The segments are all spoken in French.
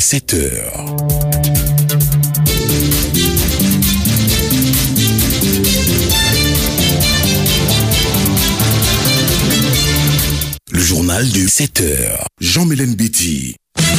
7h. Le journal de 7h. Jean-Mélène Betty.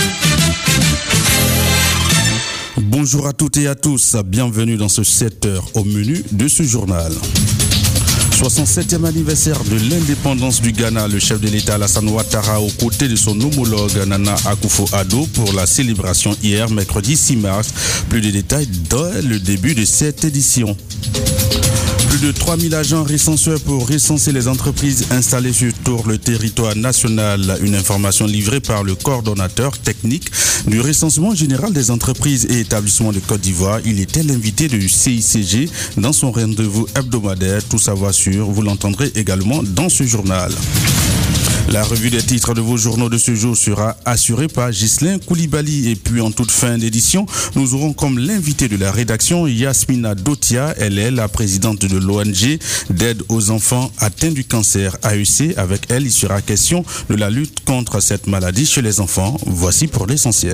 Bonjour à toutes et à tous, bienvenue dans ce 7h au menu de ce journal. 67e anniversaire de l'indépendance du Ghana, le chef de l'État Alassane Ouattara aux côtés de son homologue Nana Akufo-Addo pour la célébration hier, mercredi 6 mars. Plus de détails dès le début de cette édition. Plus de 3000 agents recenseurs pour recenser les entreprises installées sur tout le territoire national. Une information livrée par le coordonnateur technique du recensement général des entreprises et établissements de Côte d'Ivoire. Il était l'invité du CICG dans son rendez-vous hebdomadaire. Tout savoir sur, vous l'entendrez également dans ce journal. La revue des titres de vos journaux de ce jour sera assurée par Ghislain Koulibaly. Et puis en toute fin d'édition, nous aurons comme l'invité de la rédaction Yasmina Dotia. Elle est la présidente de l'ONG d'aide aux enfants atteints du cancer AEC. Avec elle, il sera question de la lutte contre cette maladie chez les enfants. Voici pour l'essentiel.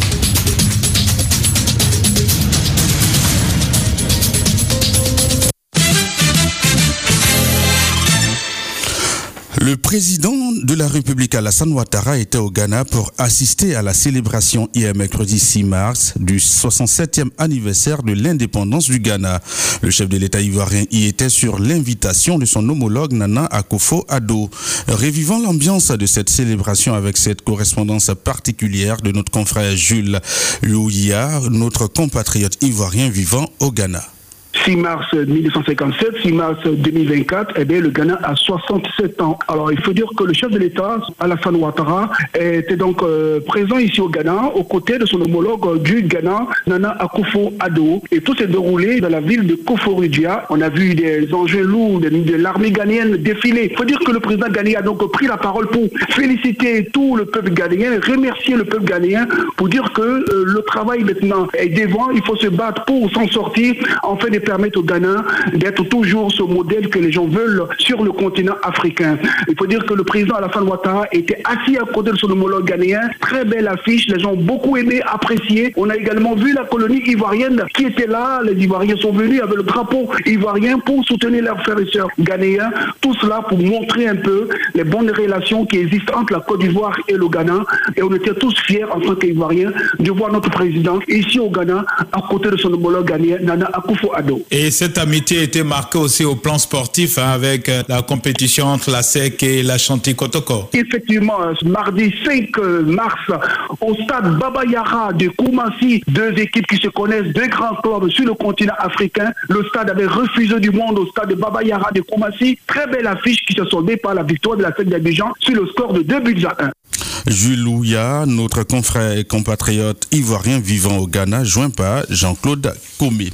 Le président de la République Alassane Ouattara était au Ghana pour assister à la célébration hier mercredi 6 mars du 67e anniversaire de l'indépendance du Ghana. Le chef de l'État ivoirien y était sur l'invitation de son homologue Nana Akufo-Addo. Revivant l'ambiance de cette célébration avec cette correspondance particulière de notre confrère Jules Louya, notre compatriote ivoirien vivant au Ghana. 6 mars 1957, 6 mars 2024, le Ghana a 67 ans. Alors, il faut dire que le chef de l'État, Alassane Ouattara, était donc présent ici au Ghana, aux côtés de son homologue du Ghana, Nana Akufo-Addo. Et tout s'est déroulé dans la ville de Koforidua. On a vu des engins lourds de l'armée ghanéenne défiler. Il faut dire que le président ghanéen a donc pris la parole pour féliciter tout le peuple ghanéen, remercier le peuple ghanéen, pour dire que le travail maintenant est devant. Il faut se battre pour s'en sortir, afin de permettre au Ghana d'être toujours ce modèle que les gens veulent sur le continent africain. Il faut dire que le président Alassane Ouattara était assis à côté de son homologue ghanéen. Très belle affiche, les gens ont beaucoup aimé, apprécié. On a également vu la colonie ivoirienne qui était là. Les Ivoiriens sont venus avec le drapeau ivoirien pour soutenir leurs frères et sœurs ghanéens. Tout cela pour montrer un peu les bonnes relations qui existent entre la Côte d'Ivoire et le Ghana. Et on était tous fiers en tant qu'Ivoiriens de voir notre président ici au Ghana à côté de son homologue ghanéen, Nana Akufo-Addo. Et cette amitié était marquée aussi au plan sportif avec la compétition entre la SEC et la Chanty Kotoko. Effectivement, mardi 5 mars, au stade Baba Yara de Koumassi, deux équipes qui se connaissent, deux grands clubs sur le continent africain. Le stade avait refusé du monde au stade de Baba Yara de Koumassi. Très belle affiche qui se soldait par la victoire de la SEC d'Abidjan sur le score de 2-1. Jules Louya, notre confrère et compatriote ivoirien vivant au Ghana, joint par Jean-Claude Comé.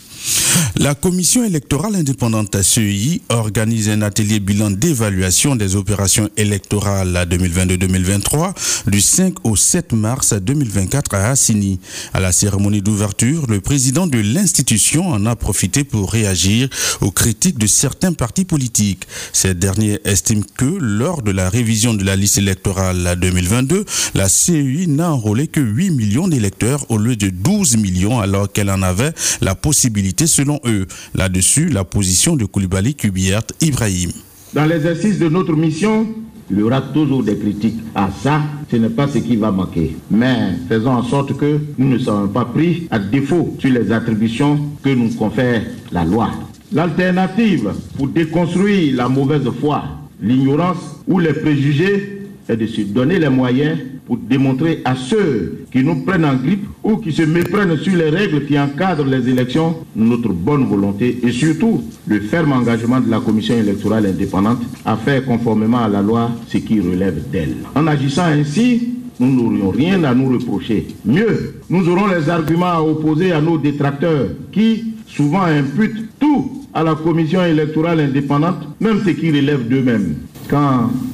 La commission électorale indépendante CEI organise un atelier bilan d'évaluation des opérations électorales 2022-2023 du 5 au 7 mars 2024 à Assini. À la cérémonie d'ouverture, le président de l'institution en a profité pour réagir aux critiques de certains partis politiques. Ces derniers estiment que lors de la révision de la liste électorale 2022, la CEI n'a enrôlé que 8 millions d'électeurs au lieu de 12 millions alors qu'elle en avait la possibilité selon eux. Là-dessus, la position de Koulibaly Kubiert Ibrahim. Dans l'exercice de notre mission, il y aura toujours des critiques. Ah ça, ce n'est pas ce qui va manquer. Mais faisons en sorte que nous ne soyons pas pris à défaut sur les attributions que nous confère la loi. L'alternative pour déconstruire la mauvaise foi, l'ignorance ou les préjugés est de se donner les moyens pour démontrer à ceux qui nous prennent en grippe ou qui se méprennent sur les règles qui encadrent les élections notre bonne volonté et surtout le ferme engagement de la commission électorale indépendante à faire conformément à la loi ce qui relève d'elle. En agissant ainsi, nous n'aurions rien à nous reprocher. Mieux, nous aurons les arguments à opposer à nos détracteurs qui souvent imputent tout à la commission électorale indépendante, même ce qui relève d'eux-mêmes. Quand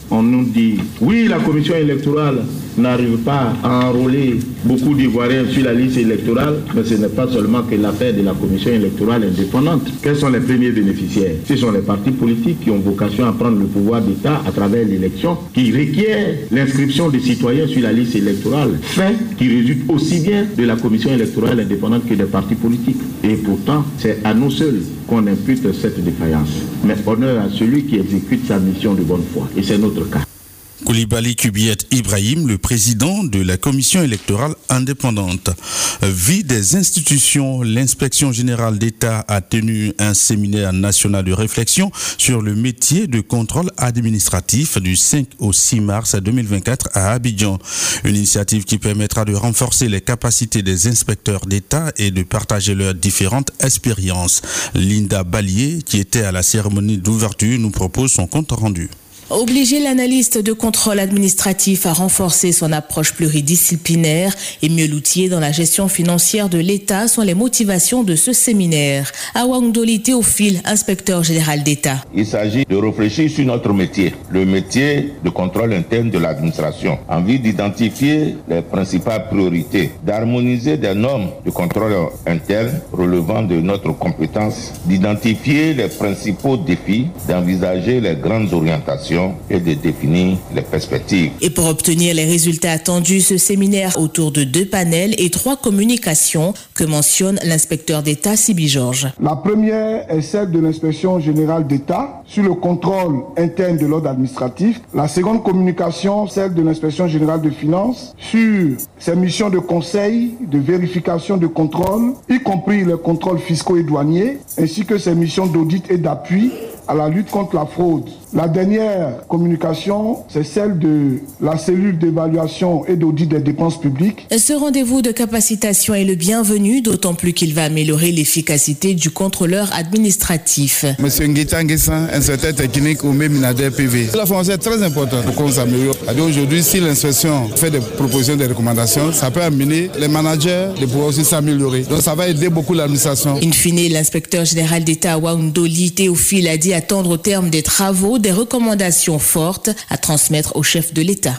on nous dit oui, la commission électorale n'arrive pas à enrôler beaucoup d'Ivoiriens sur la liste électorale, mais ce n'est pas seulement que l'affaire de la commission électorale indépendante. Quels sont les premiers bénéficiaires? Ce sont les partis politiques qui ont vocation à prendre le pouvoir d'État à travers l'élection, qui requièrent l'inscription des citoyens sur la liste électorale, fait qui résulte aussi bien de la commission électorale indépendante que des partis politiques. Et pourtant, c'est à nous seuls qu'on impute cette défaillance. Mais honneur à celui qui exécute sa mission de bonne foi. Et c'est notre cas. Koulibaly Kubiet Ibrahim, le président de la commission électorale indépendante. Vie des institutions, l'inspection générale d'État a tenu un séminaire national de réflexion sur le métier de contrôle administratif du 5 au 6 mars 2024 à Abidjan. Une initiative qui permettra de renforcer les capacités des inspecteurs d'État et de partager leurs différentes expériences. Linda Ballier, qui était à la cérémonie d'ouverture, nous propose son compte rendu. Obliger l'analyste de contrôle administratif à renforcer son approche pluridisciplinaire et mieux l'outiller dans la gestion financière de l'État sont les motivations de ce séminaire. Awangdoli Théophile, inspecteur général d'État. Il s'agit de réfléchir sur notre métier, le métier de contrôle interne de l'administration, en vue d'identifier les principales priorités, d'harmoniser des normes de contrôle interne relevant de notre compétence, d'identifier les principaux défis, d'envisager les grandes orientations et de définir les perspectives. Et pour obtenir les résultats attendus, ce séminaire autour de 2 panels et 3 communications que mentionne l'inspecteur d'État Sibi Georges. La première est celle de l'inspection générale d'État sur le contrôle interne de l'ordre administratif. La seconde communication, celle de l'inspection générale de finances sur ses missions de conseil, de vérification, de contrôle, y compris les contrôles fiscaux et douaniers, ainsi que ses missions d'audit et d'appui à la lutte contre la fraude. La dernière communication, c'est celle de la cellule d'évaluation et d'audit des dépenses publiques. Ce rendez-vous de capacitation est le bienvenu, d'autant plus qu'il va améliorer l'efficacité du contrôleur administratif. Monsieur Ngueta Nguessan, inspecteur technique au Méminader PV. La formation est très importante pour qu'on s'améliore. Aujourd'hui, si l'inspection fait des propositions, des recommandations, ça peut amener les managers de pouvoir aussi s'améliorer. Donc ça va aider beaucoup l'administration. In fine, l'inspecteur général d'État Awangdoli Théophile a dit attendre au terme des travaux des recommandations fortes à transmettre au chef de l'État.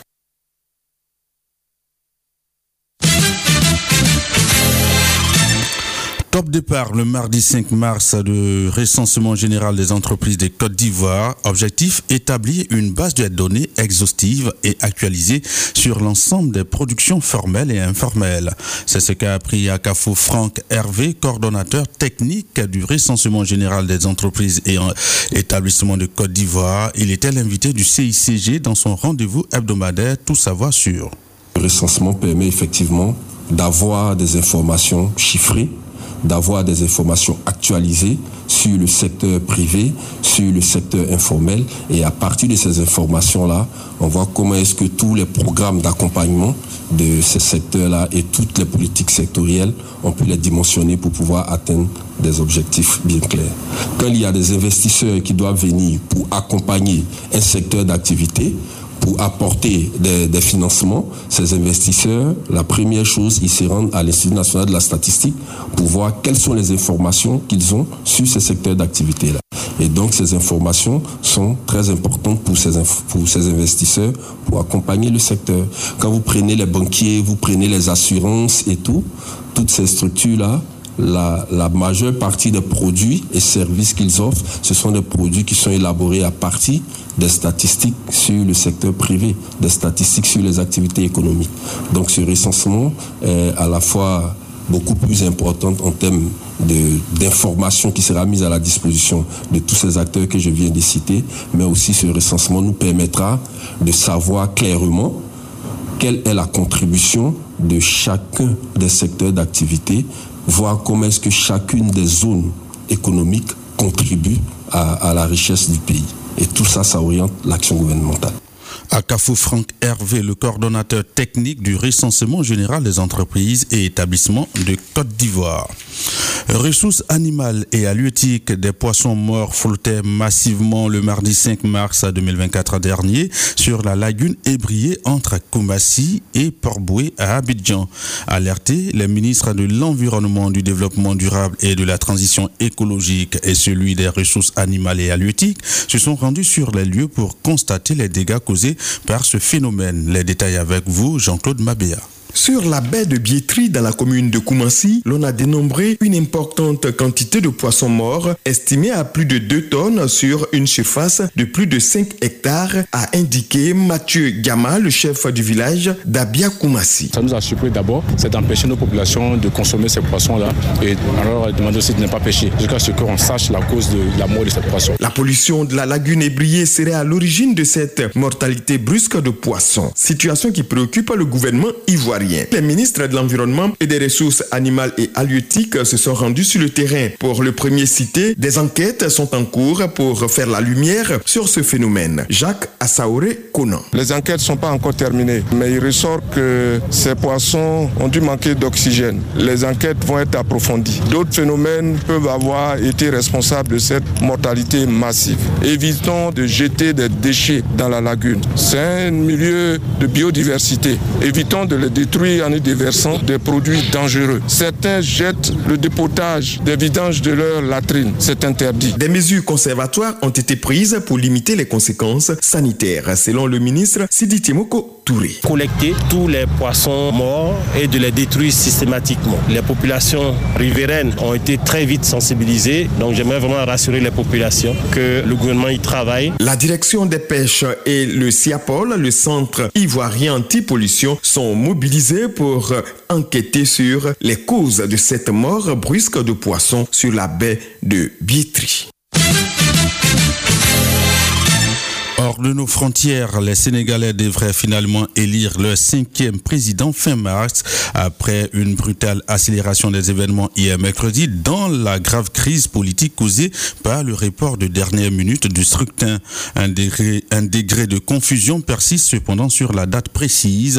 Top départ le mardi 5 mars de recensement général des entreprises de Côte d'Ivoire. Objectif, établir une base de données exhaustive et actualisée sur l'ensemble des productions formelles et informelles. C'est ce qu'a appris à Akafo Franck Hervé, coordonnateur technique du recensement général des entreprises et établissements de Côte d'Ivoire. Il était l'invité du CICG dans son rendez-vous hebdomadaire Tout savoir sur. Le recensement permet effectivement d'avoir des informations chiffrées, d'avoir des informations actualisées sur le secteur privé, sur le secteur informel, et à partir de ces informations-là, on voit comment est-ce que tous les programmes d'accompagnement de ces secteurs-là et toutes les politiques sectorielles, on peut les dimensionner pour pouvoir atteindre des objectifs bien clairs. Quand il y a des investisseurs qui doivent venir pour accompagner un secteur d'activité, pour apporter des financements, ces investisseurs, la première chose, ils se rendent à l'Institut national de la statistique pour voir quelles sont les informations qu'ils ont sur ces secteurs d'activité-là. Et donc, ces informations sont très importantes pour ces investisseurs pour accompagner le secteur. Quand vous prenez les banquiers, vous prenez les assurances et tout, toutes ces structures-là, la majeure partie des produits et services qu'ils offrent, ce sont des produits qui sont élaborés à partir des statistiques sur le secteur privé, des statistiques sur les activités économiques. Donc ce recensement est à la fois beaucoup plus important en termes d'informations qui sera mise à la disposition de tous ces acteurs que je viens de citer, mais aussi ce recensement nous permettra de savoir clairement quelle est la contribution de chacun des secteurs d'activité, voir comment est-ce que chacune des zones économiques contribue à la richesse du pays. Et tout ça, ça oriente l'action gouvernementale. Akafo Franck Hervé, le coordonnateur technique du recensement général des entreprises et établissements de Côte d'Ivoire. Ressources animales et halieutiques, des poissons morts flottaient massivement le mardi 5 mars 2024 dernier sur la lagune ébriée entre Koumassi et Port-Boué à Abidjan. Alertés, les ministres de l'Environnement, du Développement durable et de la Transition écologique et celui des ressources animales et halieutiques se sont rendus sur les lieux pour constater les dégâts causés par ce phénomène. Les détails avec vous, Jean-Claude Mabéa. Sur la baie de Biétri, dans la commune de Koumassi, l'on a dénombré une importante quantité de poissons morts, estimée à plus de 2 tonnes sur une surface de plus de 5 hectares, a indiqué Mathieu Gama, le chef du village d'Abia Koumassi. Ça nous a surpris d'abord, c'est d'empêcher nos populations de consommer ces poissons-là et alors demander aussi de ne pas pêcher, jusqu'à ce qu'on sache la cause de la mort de ces poissons. La pollution de la lagune ébriée serait à l'origine de cette mortalité brusque de poissons, situation qui préoccupe le gouvernement ivoirien. Les ministres de l'Environnement et des Ressources animales et halieutiques se sont rendus sur le terrain. Pour le premier cité, des enquêtes sont en cours pour faire la lumière sur ce phénomène. Jacques Assaoré Conan. Les enquêtes ne sont pas encore terminées, mais il ressort que ces poissons ont dû manquer d'oxygène. Les enquêtes vont être approfondies. D'autres phénomènes peuvent avoir été responsables de cette mortalité massive. Évitons de jeter des déchets dans la lagune. C'est un milieu de biodiversité. Évitons de les détruire en y déversant des produits dangereux. Certains jettent le dépotage des vidanges de leur latrine. C'est interdit. Des mesures conservatoires ont été prises pour limiter les conséquences sanitaires, selon le ministre Sidi Timoko Touré. Collecter tous les poissons morts et de les détruire systématiquement. Les populations riveraines ont été très vite sensibilisées, donc j'aimerais vraiment rassurer les populations que le gouvernement y travaille. La direction des pêches et le CIAPOL, le centre ivoirien anti-pollution, sont mobilisés pour enquêter sur les causes de cette mort brusque de poissons sur la baie de Biétri. Hors de nos frontières, les Sénégalais devraient finalement élire leur 5e président fin mars après une brutale accélération des événements hier mercredi dans la grave crise politique causée par le report de dernière minute du scrutin. Un degré de confusion persiste cependant sur la date précise.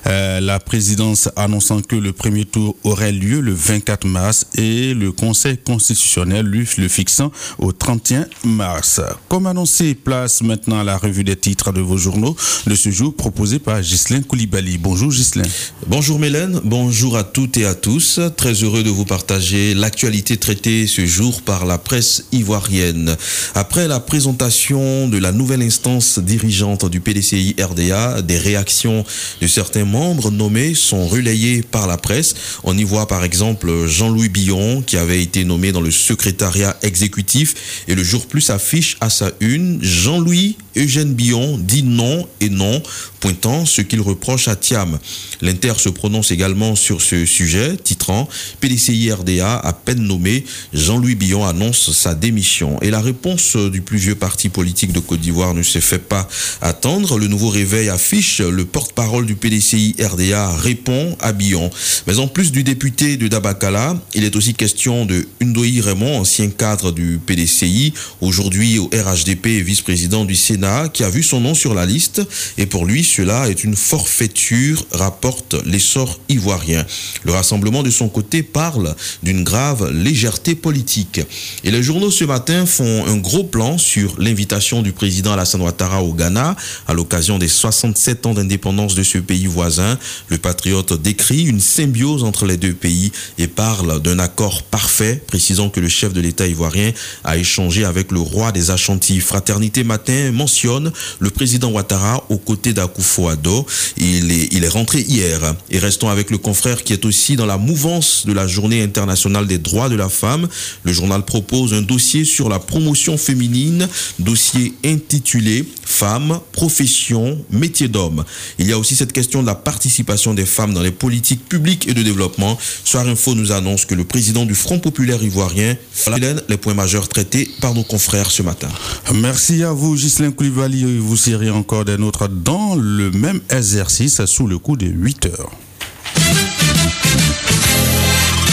La présidence annonçant que le premier tour aurait lieu le 24 mars et le Conseil constitutionnel le fixant au 31 mars. Comme annoncé, place maintenant à la revue des titres de vos journaux de ce jour proposée par Ghislain Koulibaly. Bonjour Ghislain. Bonjour Mélène, bonjour à toutes et à tous. Très heureux de vous partager l'actualité traitée ce jour par la presse ivoirienne. Après la présentation de la nouvelle instance dirigeante du PDCI RDA, des réactions de certains membres nommés sont relayées par la presse. On y voit par exemple Jean-Louis Billon qui avait été nommé dans le secrétariat exécutif et le jour plus affiche à sa une Jean-Louis Eugène Billon dit non et non, pointant ce qu'il reproche à Thiam. L'Inter se prononce également sur ce sujet, titrant « PDCI RDA à peine nommé, Jean-Louis Billon annonce sa démission ». Et la réponse du plus vieux parti politique de Côte d'Ivoire ne se fait pas attendre. Le nouveau réveil affiche, le porte-parole du PDCI RDA répond à Billon. Mais en plus du député de Dabakala, il est aussi question de Ndoyi Raymond, ancien cadre du PDCI, aujourd'hui au RHDP et vice-président du Sénat, qui a vu son nom sur la liste et pour lui cela est une forfaiture, rapporte l'essor ivoirien. Le rassemblement de son côté parle d'une grave légèreté politique. Et les journaux ce matin font un gros plan sur l'invitation du président Alassane Ouattara au Ghana à l'occasion des 67 ans d'indépendance de ce pays voisin. Le patriote décrit une symbiose entre les deux pays et parle d'un accord parfait, précisant que le chef de l'État ivoirien a échangé avec le roi des Ashanti. Fraternité Matin mentionne le président Ouattara aux côtés d'Akufo-Addo. Il est rentré hier. Et restons avec le confrère qui est aussi dans la mouvance de la Journée internationale des droits de la femme. Le journal propose un dossier sur la promotion féminine, dossier intitulé « Femmes, profession, métier d'homme ». Il y a aussi cette question de la participation des femmes dans les politiques publiques et de développement. Soir Info nous annonce que le président du Front populaire ivoirien, les points majeurs traités par nos confrères ce matin. Merci à vous Ghislain Koulibaly. Vous serez encore des nôtres dans le même exercice sous le coup de 8 heures.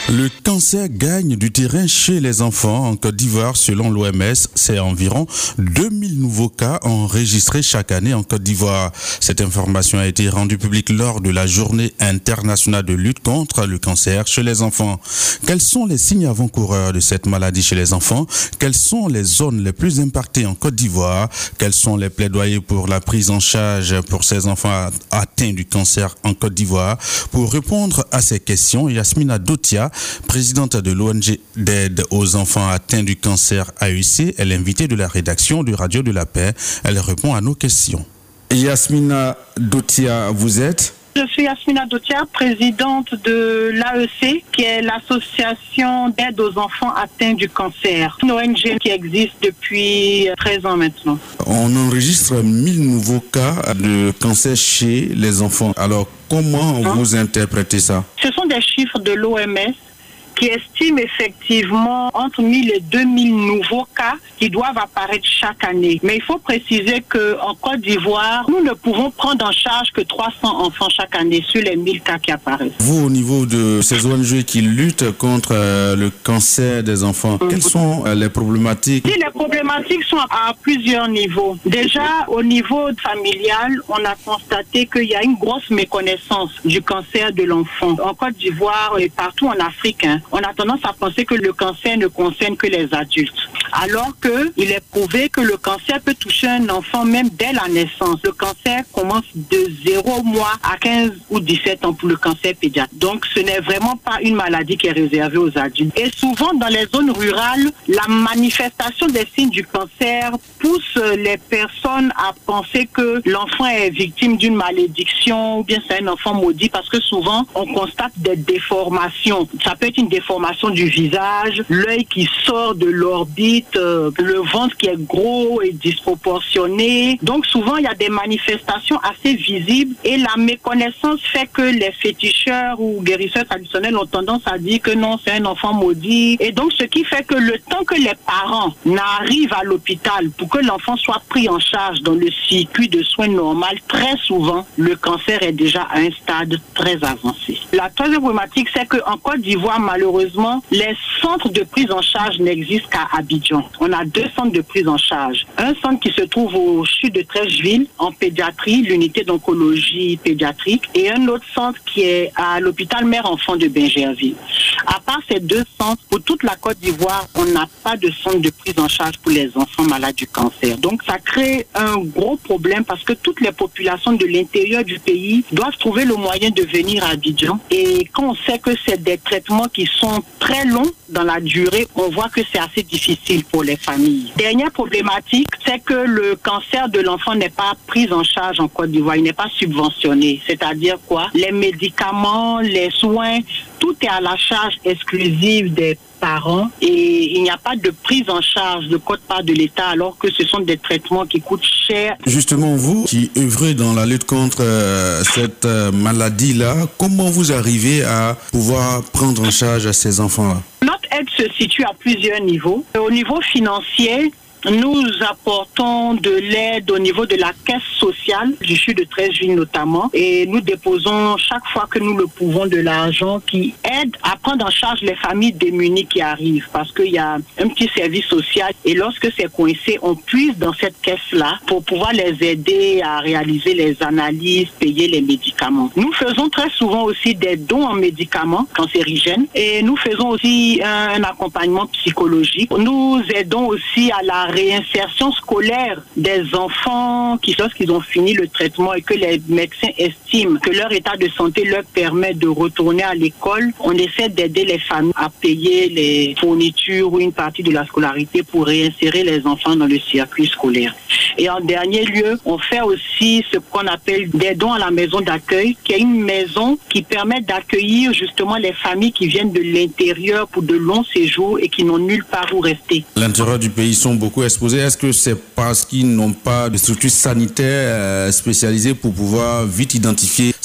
Le cancer gagne du terrain chez les enfants en Côte d'Ivoire. Selon l'OMS, c'est environ 2000 nouveaux cas enregistrés chaque année en Côte d'Ivoire. Cette information a été rendue publique lors de la journée internationale de lutte contre le cancer chez les enfants. Quels sont les signes avant-coureurs de cette maladie chez les enfants? Quelles sont les zones les plus impactées en Côte d'Ivoire? Quels sont les plaidoyers pour la prise en charge pour ces enfants atteints du cancer en Côte d'Ivoire? Pour répondre à ces questions, Yasmina Dotia, présidente de l'ONG d'aide aux enfants atteints du cancer AEC, est l'invitée de la rédaction du Radio de la Paix. Elle répond à nos questions. Yasmina Dotia, vous êtes? Je suis Yasmina Dotia, présidente de l'AEC, qui est l'association d'aide aux enfants atteints du cancer. Une ONG qui existe depuis 13 ans maintenant. On enregistre 1000 nouveaux cas de cancer chez les enfants. Alors, comment vous interprétez ça? Ce sont des chiffres de l'OMS qui estime effectivement entre 1000 et 2000 nouveaux cas qui doivent apparaître chaque année. Mais il faut préciser qu'en Côte d'Ivoire, nous ne pouvons prendre en charge que 300 enfants chaque année sur les 1000 cas qui apparaissent. Vous, au niveau de ces ONG qui luttent contre le cancer des enfants, quelles sont les problématiques? Les problématiques sont à plusieurs niveaux. Déjà, au niveau familial, on a constaté qu'il y a une grosse méconnaissance du cancer de l'enfant. En Côte d'Ivoire et partout en Afrique, on a tendance à penser que le cancer ne concerne que les adultes. Alors qu'il est prouvé que le cancer peut toucher un enfant même dès la naissance. Le cancer commence de 0 mois à 15 ou 17 ans pour le cancer pédiatrique. Donc ce n'est vraiment pas une maladie qui est réservée aux adultes. Et souvent dans les zones rurales, la manifestation des signes du cancer pousse les personnes à penser que l'enfant est victime d'une malédiction ou bien c'est un enfant maudit parce que souvent on constate des déformations. Ça peut être une déformation du visage, l'œil qui sort de l'orbite, le ventre qui est gros et disproportionné. Donc souvent il y a des manifestations assez visibles et la méconnaissance fait que les féticheurs ou guérisseurs traditionnels ont tendance à dire que non, c'est un enfant maudit. Et donc ce qui fait que le temps que les parents n'arrivent à l'hôpital pour que l'enfant soit pris en charge dans le circuit de soins normal, très souvent le cancer est déjà à un stade très avancé. La troisième problématique, c'est qu'en Côte d'Ivoire, malheureusement, les centres de prise en charge n'existent qu'à Abidjan. On a 2 centres de prise en charge. Un centre qui se trouve au CHU de Trècheville, en pédiatrie, l'unité d'oncologie pédiatrique, et un autre centre qui est à l'hôpital Mère-Enfant de Bingerville. À part ces 2 centres, pour toute la Côte d'Ivoire, on n'a pas de centre de prise en charge pour les enfants malades du cancer. Donc ça crée un gros problème parce que toutes les populations de l'intérieur du pays doivent trouver le moyen de venir à Abidjan. Et quand on sait que c'est des traitements qui sont très longs dans la durée, on voit que c'est assez difficile pour les familles. Dernière problématique, c'est que le cancer de l'enfant n'est pas pris en charge en Côte d'Ivoire, il n'est pas subventionné. C'est-à-dire quoi? Les médicaments, les soins, tout est à la charge exclusive des parents et il n'y a pas de prise en charge de quote-part de l'État alors que ce sont des traitements qui coûtent cher. Justement, vous qui œuvrez dans la lutte contre cette maladie-là, comment vous arrivez à pouvoir prendre en charge ces enfants-là? Notre aide se situe à plusieurs niveaux. Au niveau financier, nous apportons de l'aide au niveau de la caisse sociale du CHU de Trècheville notamment et nous déposons chaque fois que nous le pouvons de l'argent qui aide à prendre en charge les familles démunies qui arrivent parce qu'il y a un petit service social et lorsque c'est coincé, on puise dans cette caisse-là pour pouvoir les aider à réaliser les analyses, payer les médicaments. Nous faisons très souvent aussi des dons en médicaments cancérigènes et nous faisons aussi un accompagnement psychologique. Nous aidons aussi à la réinsertion scolaire des enfants qui, lorsqu'ils ont fini le traitement et que les médecins estiment que leur état de santé leur permet de retourner à l'école, on essaie d'aider les familles à payer les fournitures ou une partie de la scolarité pour réinsérer les enfants dans le circuit scolaire. Et en dernier lieu, on fait aussi ce qu'on appelle des dons à la maison d'accueil, qui est une maison qui permet d'accueillir justement les familles qui viennent de l'intérieur pour de longs séjours et qui n'ont nulle part où rester. L'intérieur du pays sont beaucoup exposés. Est-ce que c'est parce qu'ils n'ont pas de structures sanitaires spécialisées pour pouvoir vite identifier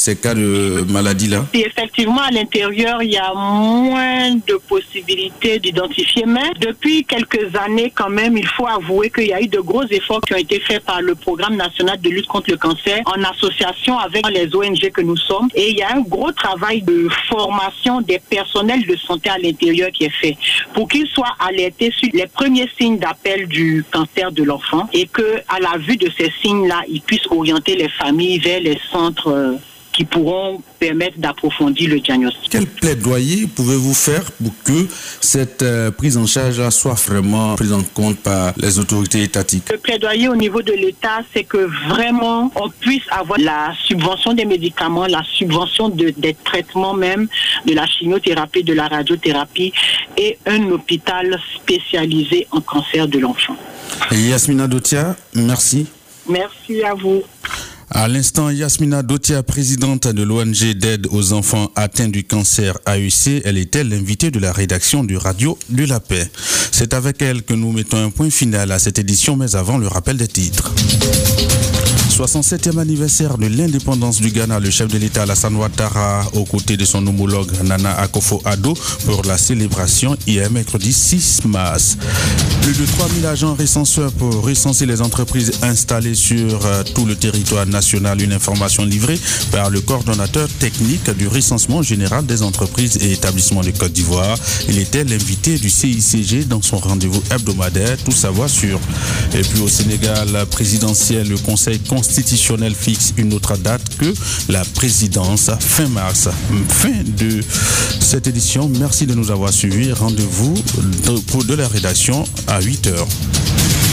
ces cas de maladie-là? Et effectivement, à l'intérieur, il y a moins de possibilités d'identifier. Mais depuis quelques années, quand même, il faut avouer qu'il y a eu de gros efforts qui ont été faits par le Programme national de lutte contre le cancer en association avec les ONG que nous sommes. Et il y a un gros travail de formation des personnels de santé à l'intérieur qui est fait pour qu'ils soient alertés sur les premiers signes d'appel du cancer de l'enfant et que, à la vue de ces signes-là, ils puissent orienter les familles vers les centres qui pourront permettre d'approfondir le diagnostic. Quel plaidoyer pouvez-vous faire pour que cette prise en charge soit vraiment prise en compte par les autorités étatiques? Le plaidoyer au niveau de l'État, c'est que vraiment on puisse avoir la subvention des médicaments, la subvention des traitements même, de la chimiothérapie, de la radiothérapie et un hôpital spécialisé en cancer de l'enfant. Yasmina Dotia, merci. Merci à vous. À l'instant, Yasmina Dotia, présidente de l'ONG d'aide aux enfants atteints du cancer AEC, elle était l'invitée de la rédaction du Radio de la Paix. C'est avec elle que nous mettons un point final à cette édition, mais avant le rappel des titres. 67e anniversaire de l'indépendance du Ghana, le chef de l'État Alassane Ouattara, aux côtés de son homologue Nana Akufo-Addo, pour la célébration hier mercredi 6 mars. Plus de 3000 agents recenseurs pour recenser les entreprises installées sur tout le territoire national. Une information livrée par le coordonnateur technique du recensement général des entreprises et établissements de Côte d'Ivoire. Il était l'invité du CICG dans son rendez-vous hebdomadaire. Tout savoir sur. Et puis au Sénégal présidentiel, le Conseil constitutionnel fixe une autre date que la présidence fin mars. Fin de cette édition. Merci de nous avoir suivis. Rendez-vous de la rédaction à 8h.